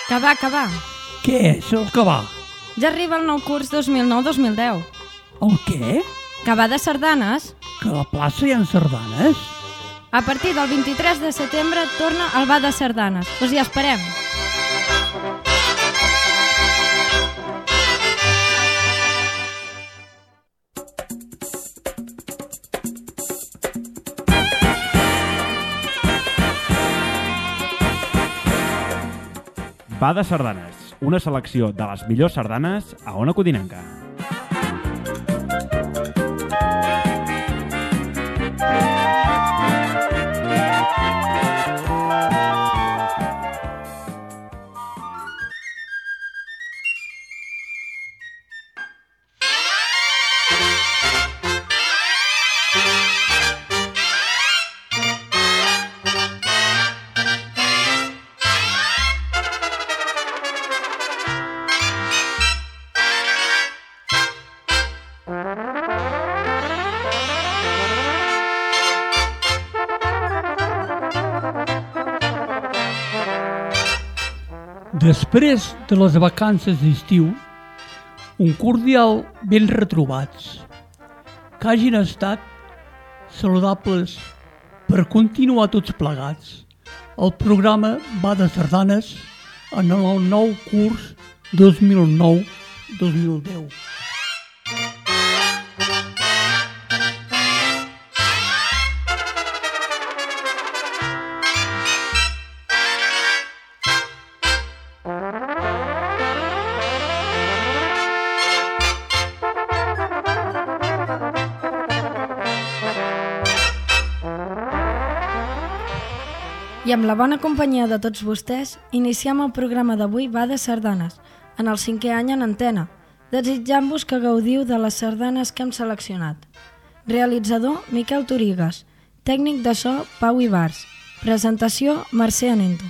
Que va. Què és el que va? Ja arriba el nou curs 2009-2010. El què? Que va de sardanes. Que a la plaça hi ha sardanes? A partir del 23 de setembre torna el Ball de Sardanes. Us hi esperem. Va de Sardanes, una selecció de les millors sardanes a Ona Codinenca. Després de les vacances d'estiu, un cordial ben retrobats, que hagin estat saludables per continuar tots plegats. El programa va de sardanes en el nou curs 2009-2010. I amb la bona companyia de tots vostès, iniciem el programa d'avui Va de Sardanes, en el 5è any en antena, desitjant-vos que gaudiu de les sardanes que hem seleccionat. Realitzador, Miquel Torigues. Tècnic de so, Pau Ibars. Presentació, Mercè Anento.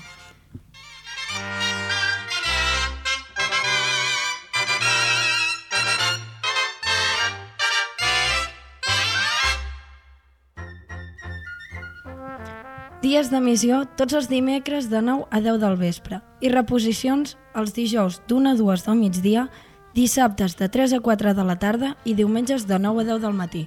Dies d'emissió tots els dimecres de 9 a 10 del vespre i reposicions els dijous d'1 a 2 del migdia, dissabtes de 3 a 4 de la tarda i diumenges de 9 a 10 del matí.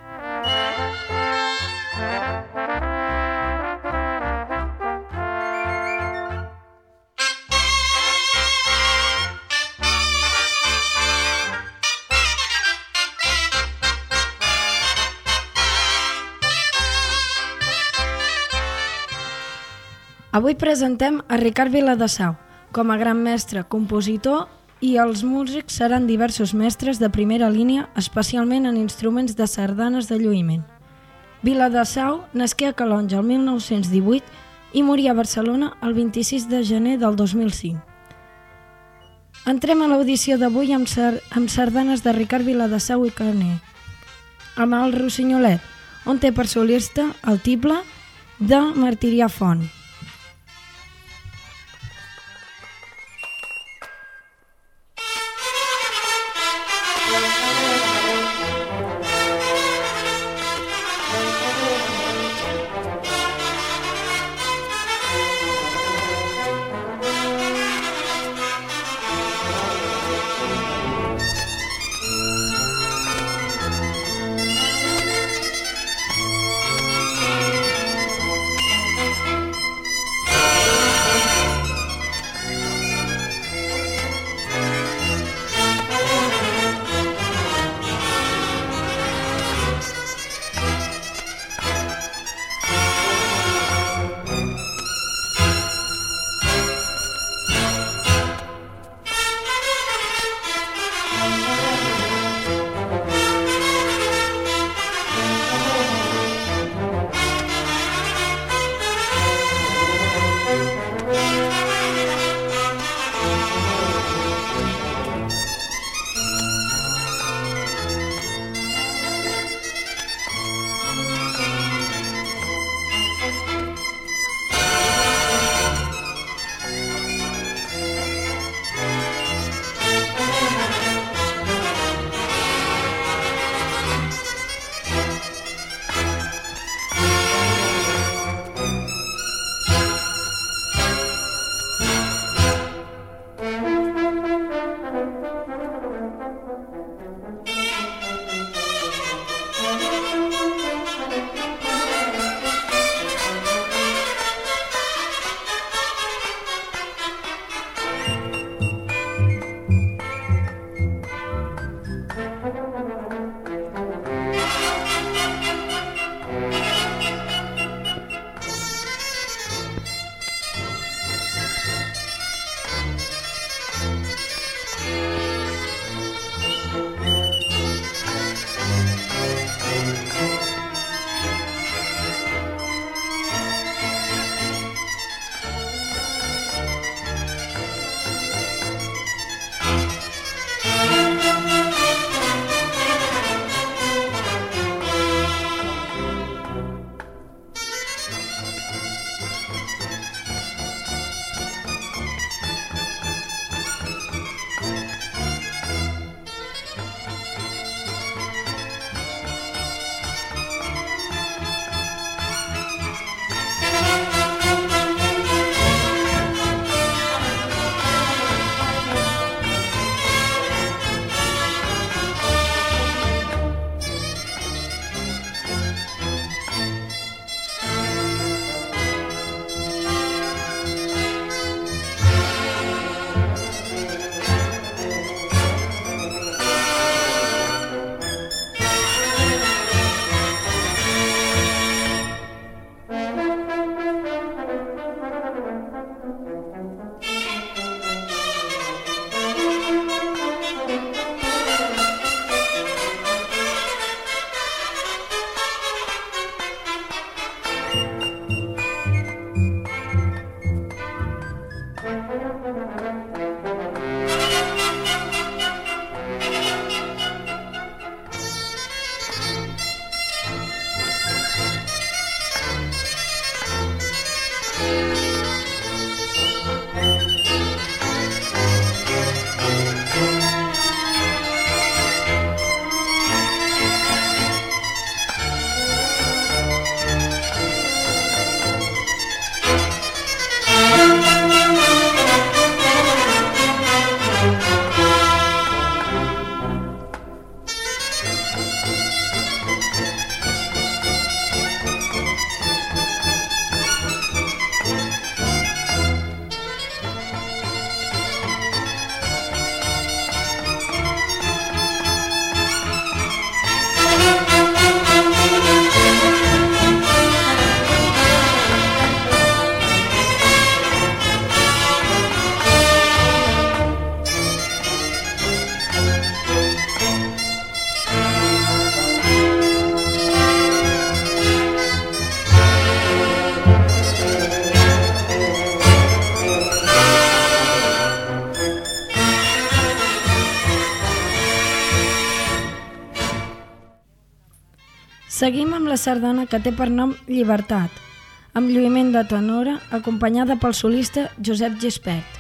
Avui presentem a Ricard Viladesau com a gran mestre, compositor, i els músics seran diversos mestres de primera línia, especialment en instruments de sardanes de lluïment. Viladesau nasqué a Calonge el 1918 i morí a Barcelona el 26 de gener del 2005. Entrem a l'audició d'avui amb sardanes de Ricard Viladesau i Carner, amb el Rossinyolet, on té per solista el tible de Martirià Font. Seguim amb la sardana que té per nom Llibertat, amb lluïment de tenora, acompanyada pel solista Josep Gispert.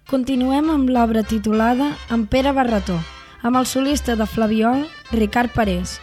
Continuem amb l'obra titulada En Pere Barretó, amb el solista de flabiol Ricard Parés.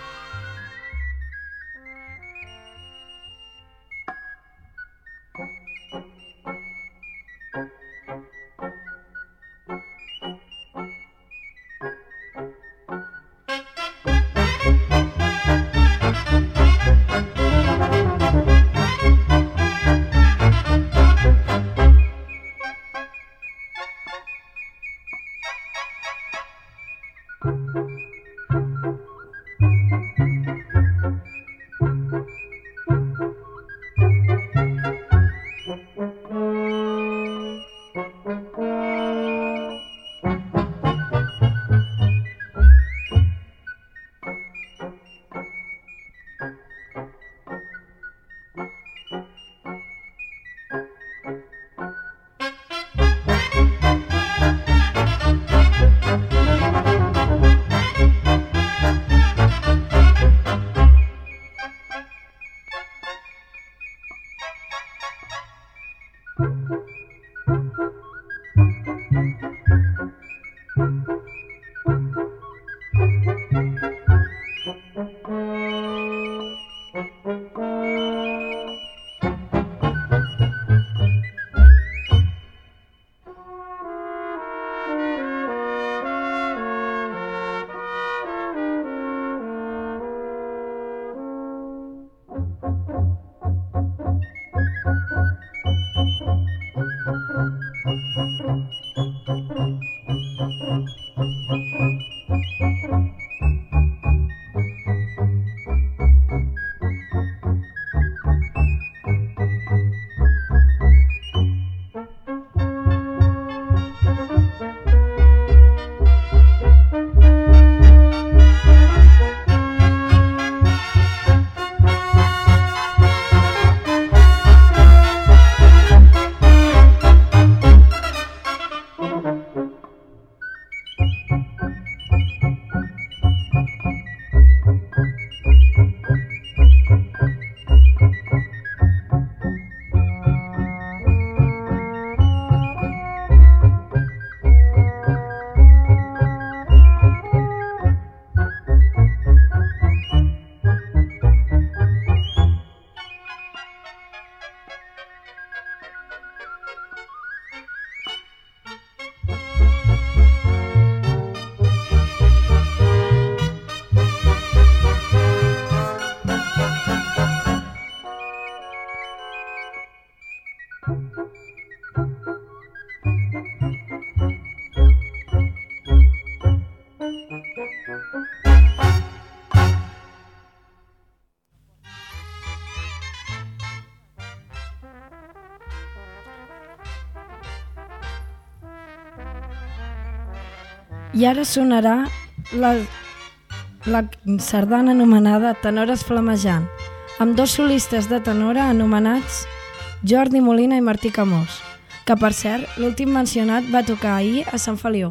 I ara sonarà la sardana anomenada Tenores Flamejant, amb dos solistes de tenora anomenats Jordi Molina i Martí Camós, que per cert, l'últim mencionat va tocar ahir a Sant Feliu.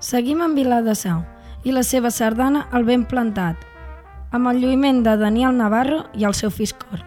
Seguim amb Viladasau i la seva sardana El ben plantat, amb el lluïment de Daniel Navarro i el seu fiscor.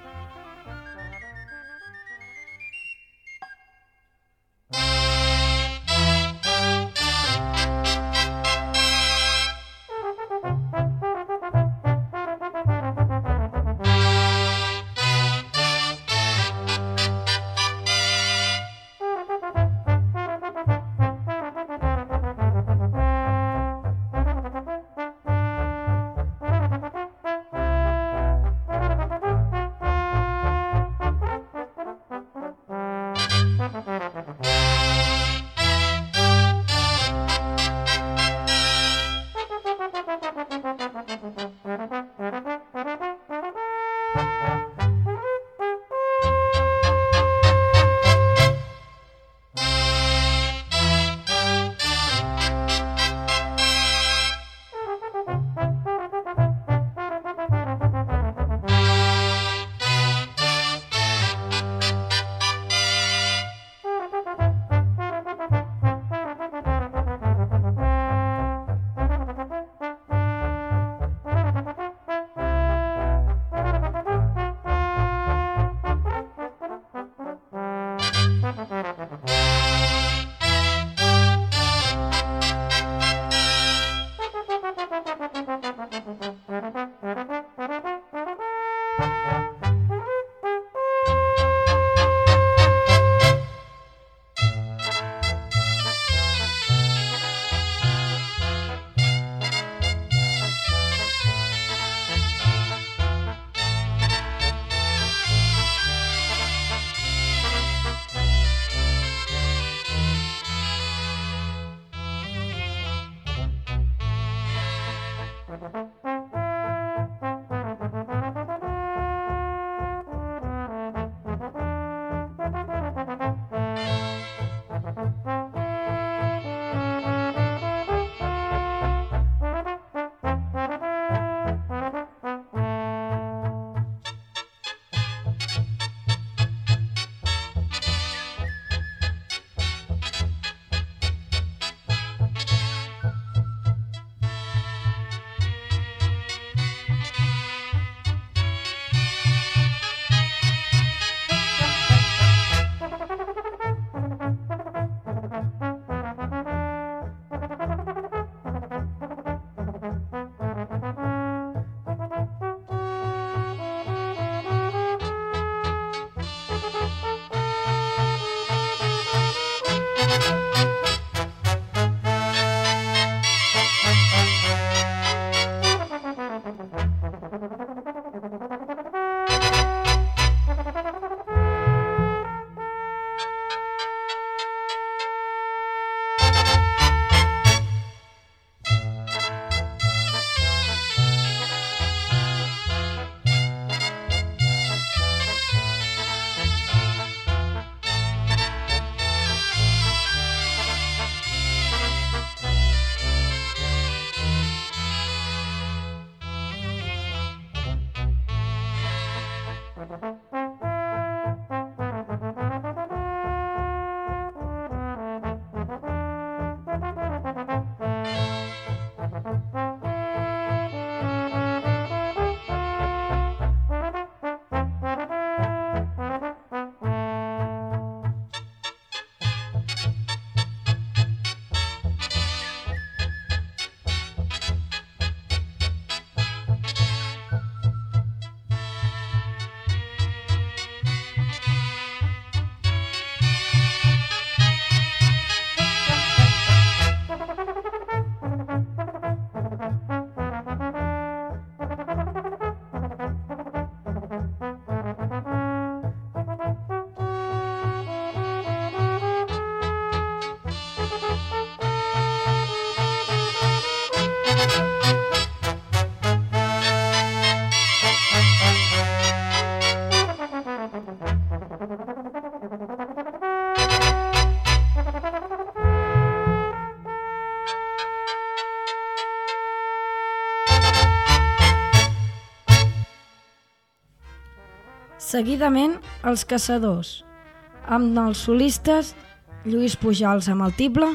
Seguidament, els Caçadors, amb els solistes Lluís Pujals amb el tible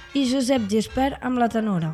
i Josep Gispert amb la tenora.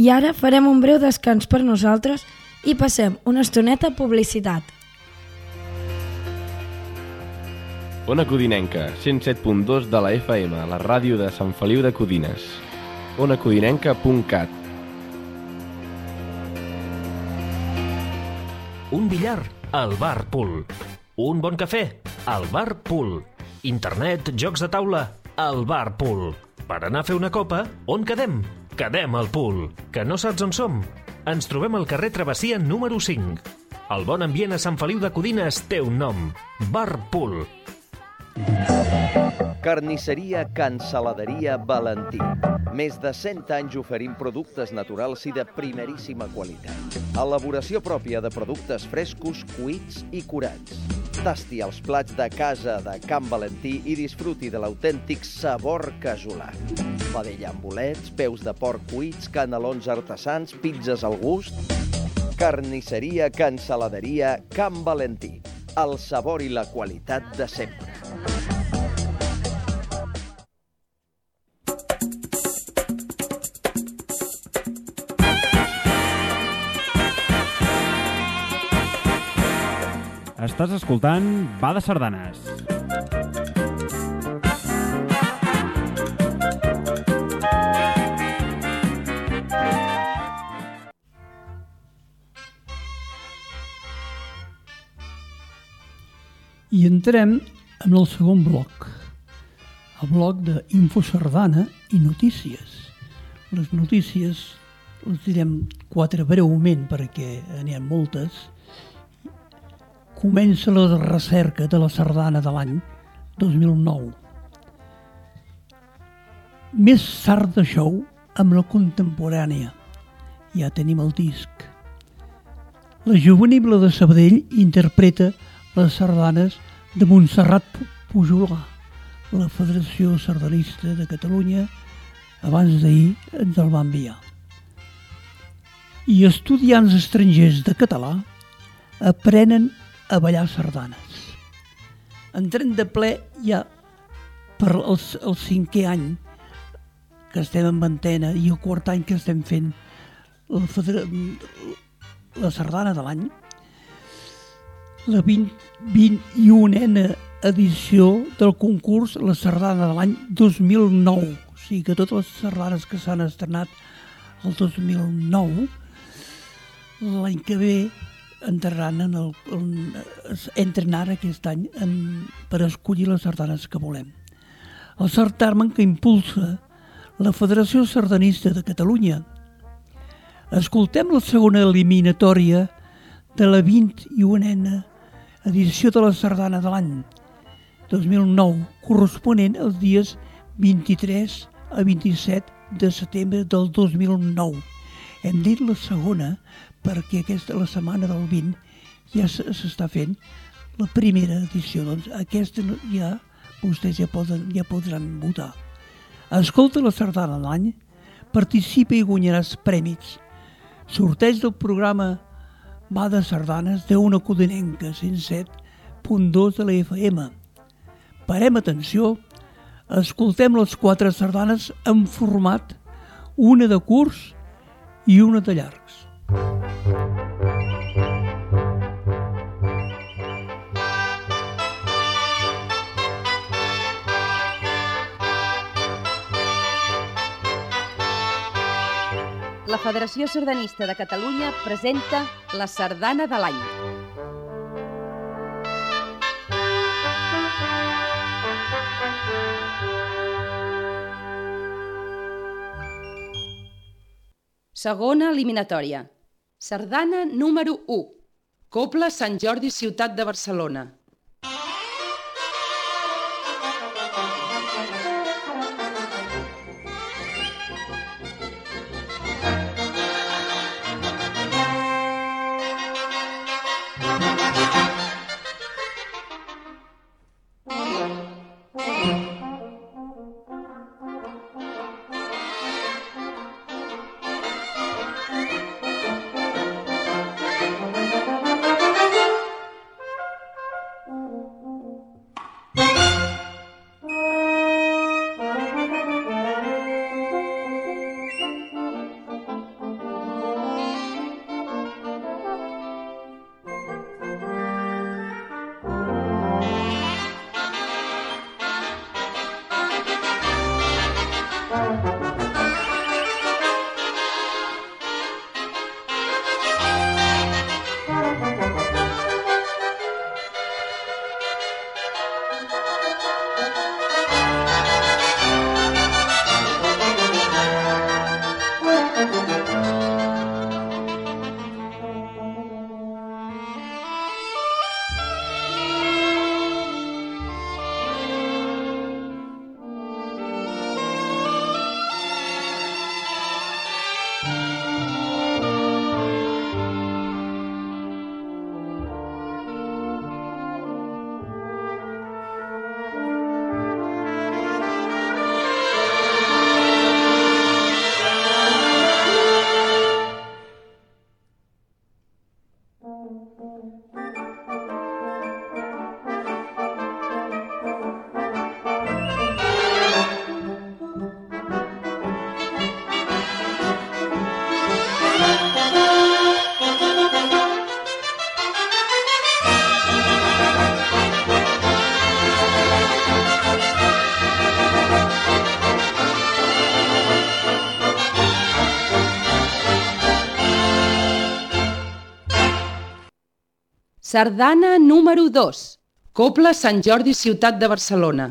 I ara farem un breu descans per nosaltres i passem una estoneta a publicitat. Ona Codinenca, 107.2 de la FM, la ràdio de Sant Feliu de Codines. onacodinenca.cat. Un billar, al Bar Pool. Un bon cafè, al Bar Pool. Internet, jocs de taula, al Bar Pool. Per anar a fer una copa, on quedem? Quedem al Pool. Que no saps on som? Ens trobem al carrer Travessia número 5. El bon ambient a Sant Feliu de Codines té un nom. Bar Pool. Carnisseria Cansaladeria Valentí. Més de 100 anys oferint productes naturals i de primeríssima qualitat. Elaboració pròpia de productes frescos, cuits i curats. Tasti els plats de casa de Can Valentí i disfruti de l'autèntic sabor casolà. Vedella amb bolets, peus de porc cuits, canelons artesans, pizzas al gust. Carnisseria Cansaladeria Can Valentí. El sabor i la qualitat de sempre. Estàs escoltant Va de Sardanes. I entrem en el segon bloc, el bloc d'Info Sardana i notícies. Les notícies les direm 4 breument perquè n'hi ha moltes. Comença la recerca de la sardana de l'any 2009. Més sarda show amb la contemporània. Ja tenim el disc. La Juvenible de Sabadell interpreta les sardanes de Montserrat Pujolà. La Federació Sardanista de Catalunya abans d'ahir ens el va enviar. I estudiants estrangers de català aprenen a ballar sardanes. Entrem de ple ja per el 5è any que estem en antena i el 4è any que estem fent la sardana de l'any, la 21a edició del concurs La Sardana de l'any 2009. O sigui que totes les sardanes que s'han estrenat el 2009, l'any que ve entren ara aquest any per escollir les sardanes que volem. El certamen que impulsa la Federació Sardanista de Catalunya. Escoltem la segona eliminatòria de la 21a edició de la sardana de l'any 2009, corresponent als dies 23 a 27 de setembre del 2009. Hem dit la segona perquè la setmana del 20 ja s'està fent la primera edició. Doncs aquesta ja vostès ja podran votar. Escolta la sardana de l'any, participa i guanyaràs prèmits. Sorteig del programa Va de Sardanes d'Ona Codinenca, 107.2 de la FM. Parem atenció, escoltem les 4 sardanes en format, una de curts i una de llargs. La Federació Sardanista de Catalunya presenta la Sardana de l'any. Segona eliminatòria. Sardana número 1. Cobla Sant Jordi, ciutat de Barcelona. Sardana número 2. Cobla Sant Jordi, ciutat de Barcelona.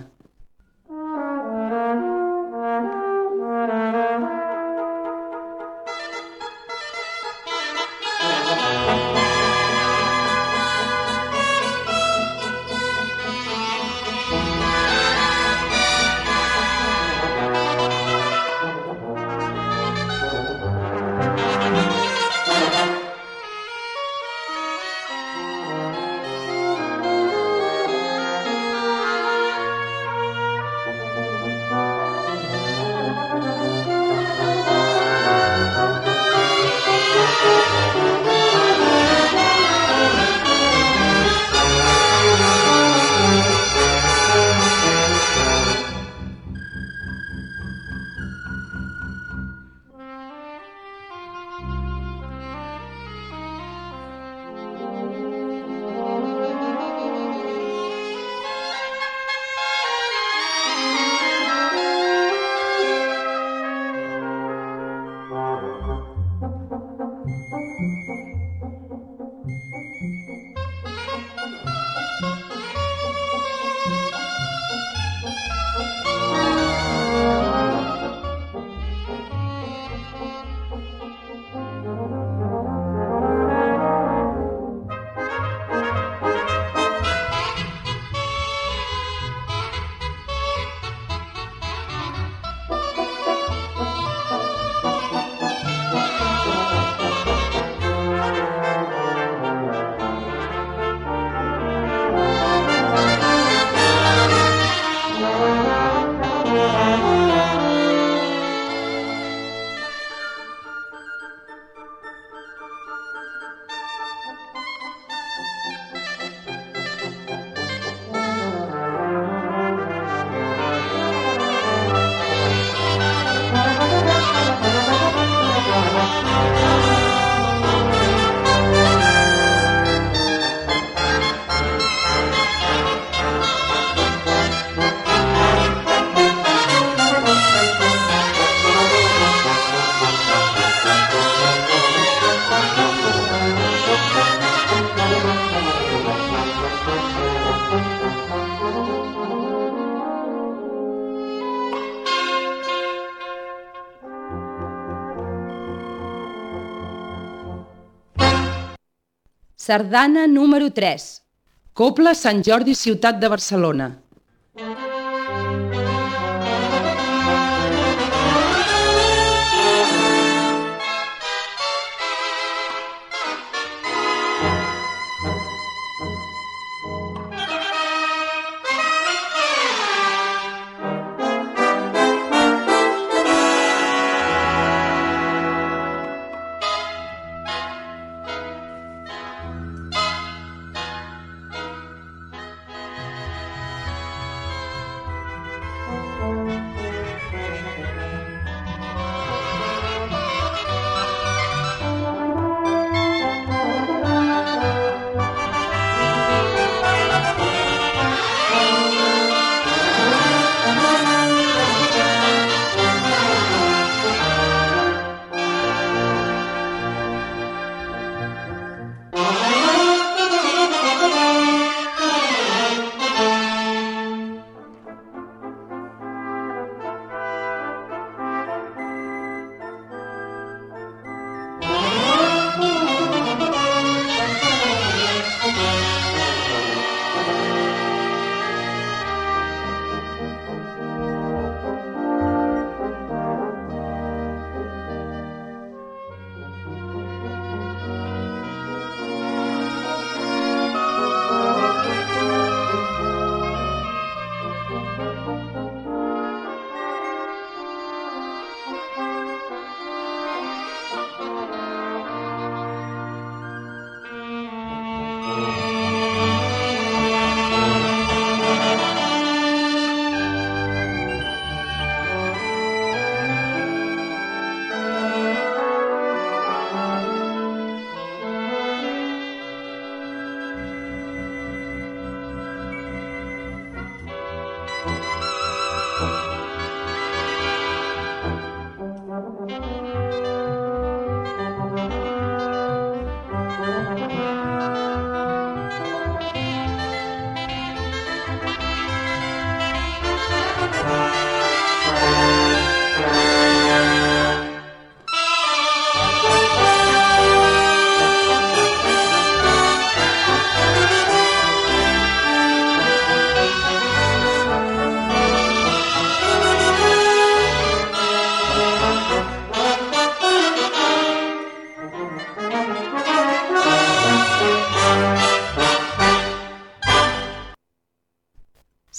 Sardana número 3. Cobla Sant Jordi, ciutat de Barcelona.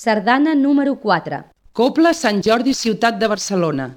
Sardana número 4. Cobla Sant Jordi, ciutat de Barcelona.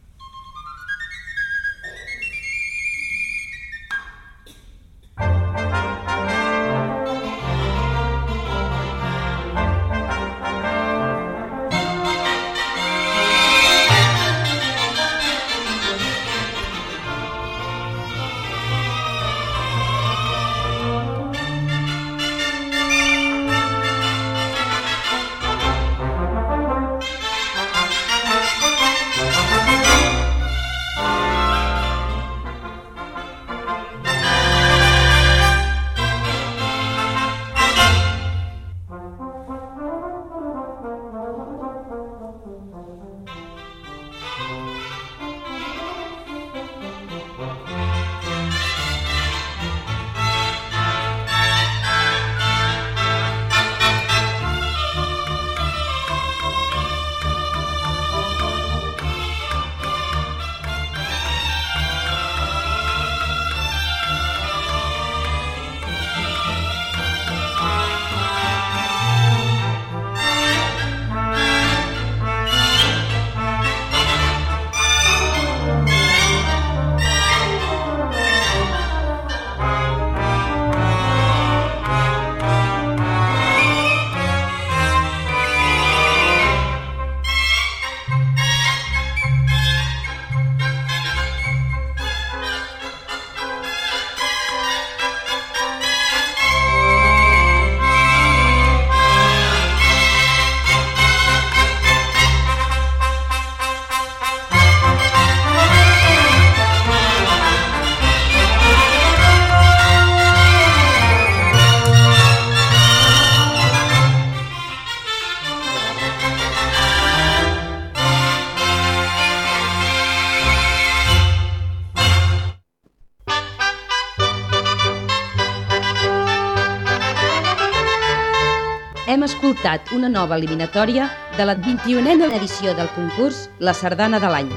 Hem escoltat una nova eliminatòria de la 21a edició del concurs La Sardana de l'Any.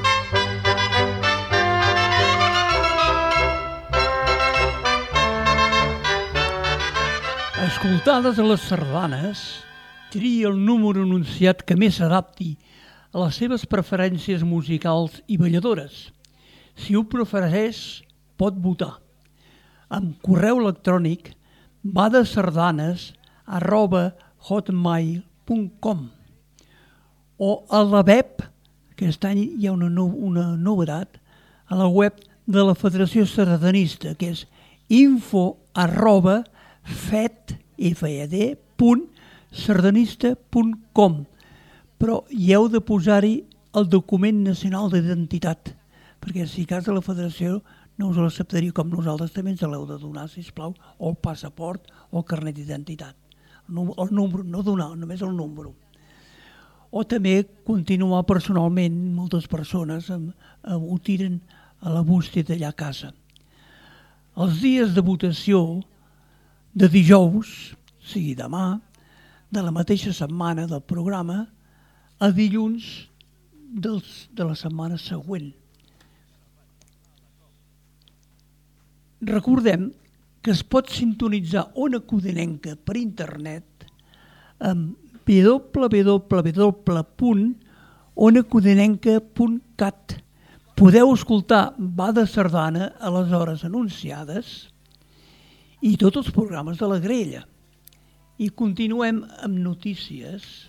Escoltades a les sardanes, tria el número anunciat que més s'adapti a les seves preferències musicals i balladores. Si ho prefereix, pot votar. Amb correu electrònic badasardanes@hotmail.com o a la web, aquest any hi ha una novetat, a la web de la Federació Sardanista, que és info@fed.sardanista.com, però hi heu de posar-hi el document nacional d'identitat, perquè si cas de la Federació no us l'acceptaria, com nosaltres també ens l'heu de donar, sisplau, o el passaport o el carnet d'identitat. El número, no donar, només el número. O també continuar personalment, moltes persones ho tiren a la bústia d'allà a casa. Els dies de votació de dijous, sigui demà, de la mateixa setmana del programa, a dilluns de la setmana següent. Recordem que es pot sintonitzar Ona Codinenca per internet amb www.onacodinenca.cat. Podeu escoltar Va de Sardana a les hores anunciades i tots els programes de la grella. I continuem amb notícies.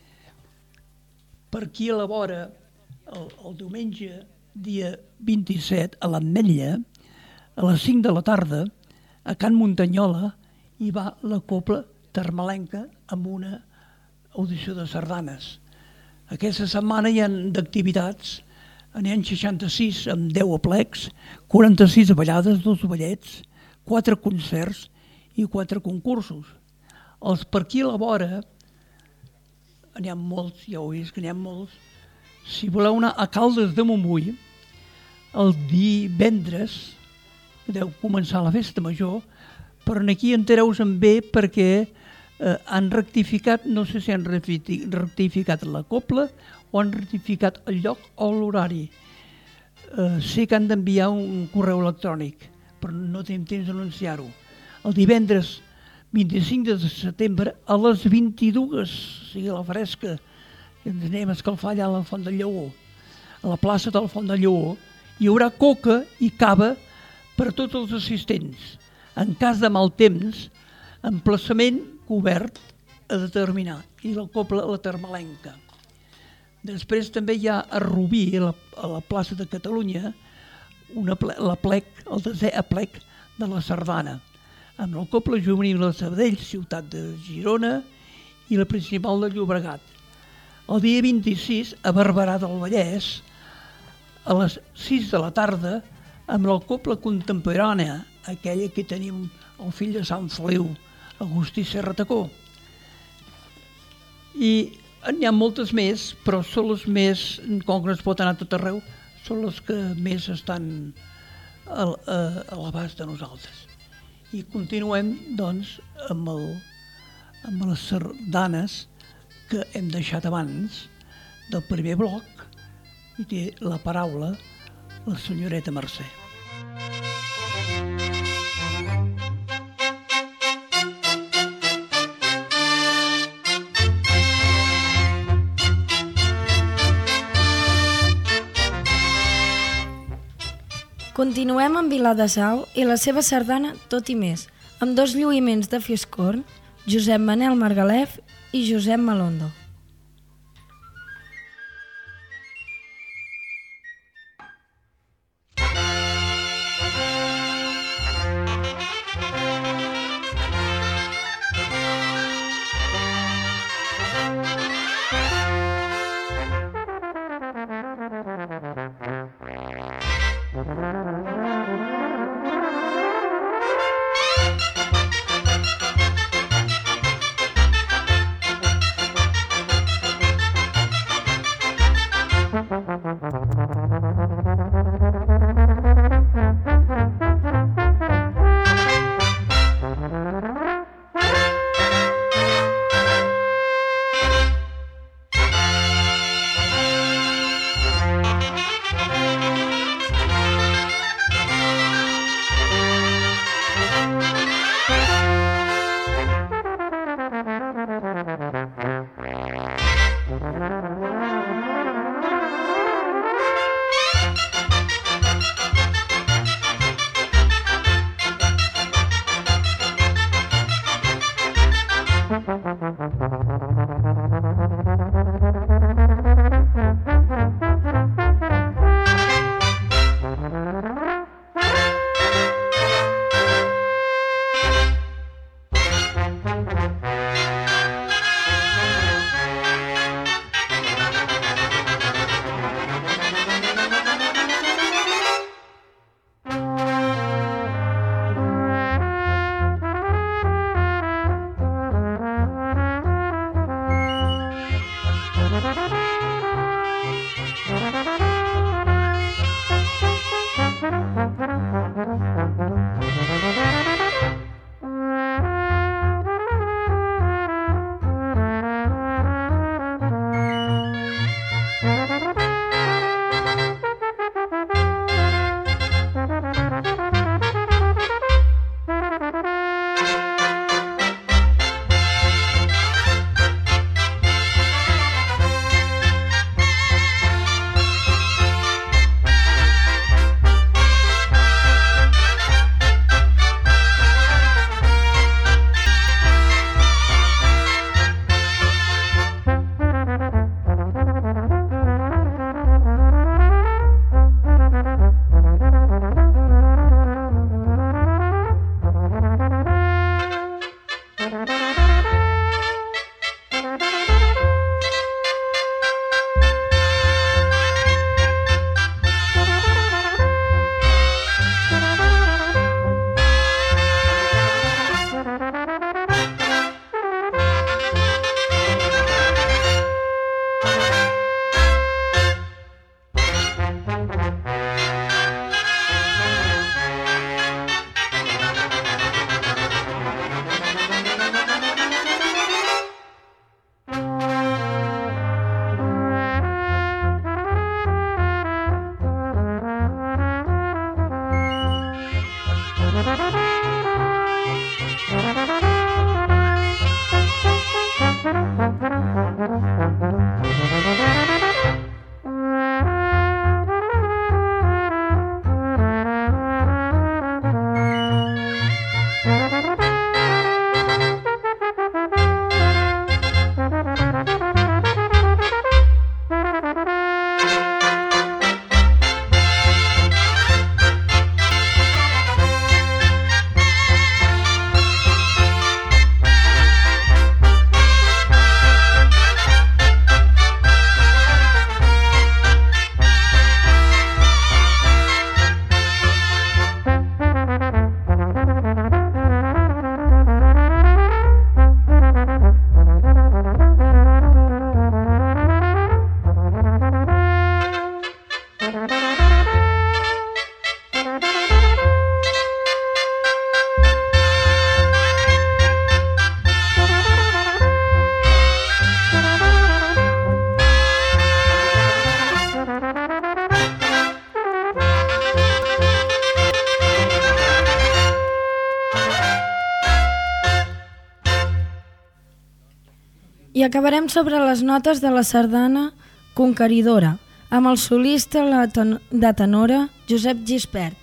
Per qui elabora el diumenge, dia 27, a l'Ametlla, a les 5 de la tarda, a Can Muntanyola, hi va la Cobla Termalenca amb una audició de sardanes. Aquesta setmana hi ha d'activitats, n'hi ha 66 amb 10 aplecs, 46 ballades, 2 ballets, 4 concerts i 4 concursos. Els per aquí a la vora, n'hi ha molts, ja ho he vist que n'hi ha molts. Si voleu anar a Caldes de Montbui, el divendres, deu començar la festa major, però aquí entereu-se'n bé perquè han rectificat, no sé si han rectificat la cobla o han rectificat el lloc o l'horari. Sé que han d'enviar un correu electrònic, però no tenim temps d'anunciar-ho. El divendres 25 de setembre a les 22, o sigui, a la fresca, ens anem a escalfar allà a la Font del Lleó, a la plaça de la Font del Lleó. Hi haurà coca i cava per a tots els assistents. En cas de mal temps, emplaçament cobert a determinar, i la cobla la termalenca. Després també hi ha a Rubí, a la plaça de Catalunya, la plec, el 10è aplec de la sardana, amb la cobla juvenil de Sabadell, ciutat de Girona, i la principal de Llobregat. El dia 26, a Barberà del Vallès, a les 6 de la tarda, amb la cobla contemporània, aquella que tenim el fill de Sant Feliu, Agustí Serratacó. I n'hi ha moltes més, però són les més, com que no es pot anar a tot arreu, són les que més estan a l'abast de nosaltres. I continuem, doncs, amb les sardanes que hem deixat abans del primer bloc, i té la paraula la senyoreta Mercè. Continuem amb Viladasau i la seva sardana Tot i més, amb 2 lluïments de Fiscorn, Josep Manel Margalef i Josep Malondo. I acabarem sobre les notes de la sardana conqueridora, amb el solista de tenora Josep Gispert.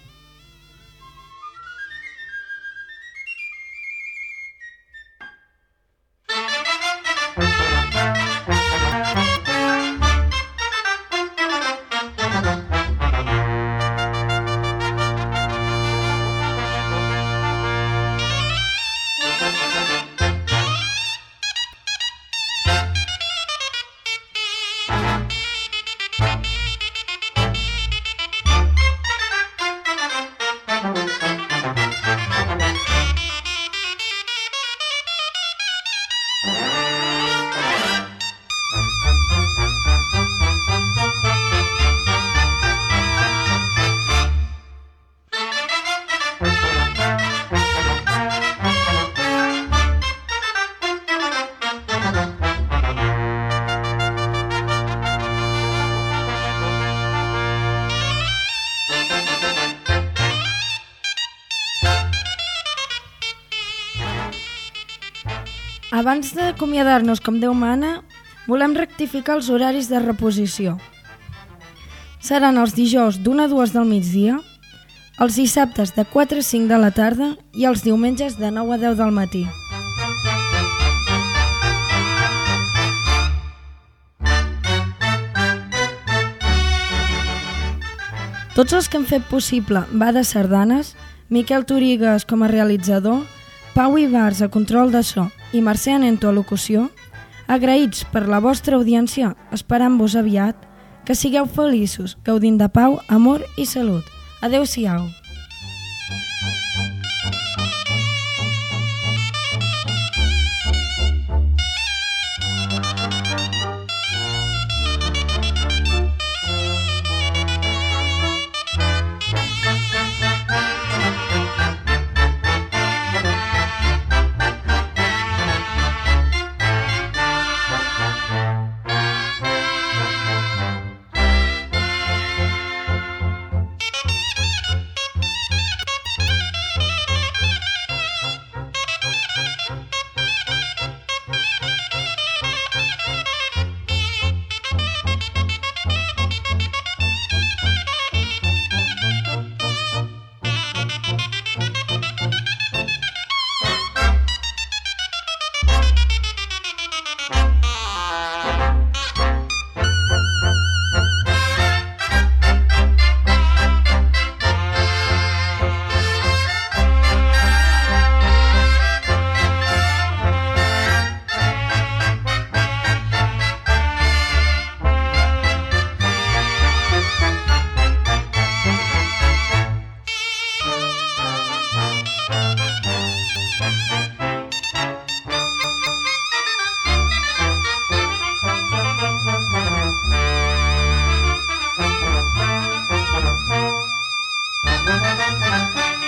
Abans d'acomiadar-nos com Déu mana, volem rectificar els horaris de reposició. Seran els dijous d'1 a 2 del migdia, els dissabtes de 4 a 5 de la tarda i els diumenges de 9 a 10 del matí. Tots els que han fet possible Va de Sardanes, Miquel Torigues com a realitzador, Pau Ibars a control de so i Mercè Anento a locució, agraïts per la vostra audiència, esperant-vos aviat, que sigueu feliços, gaudint de pau, amor i salut. Adéu-siau. Thank you.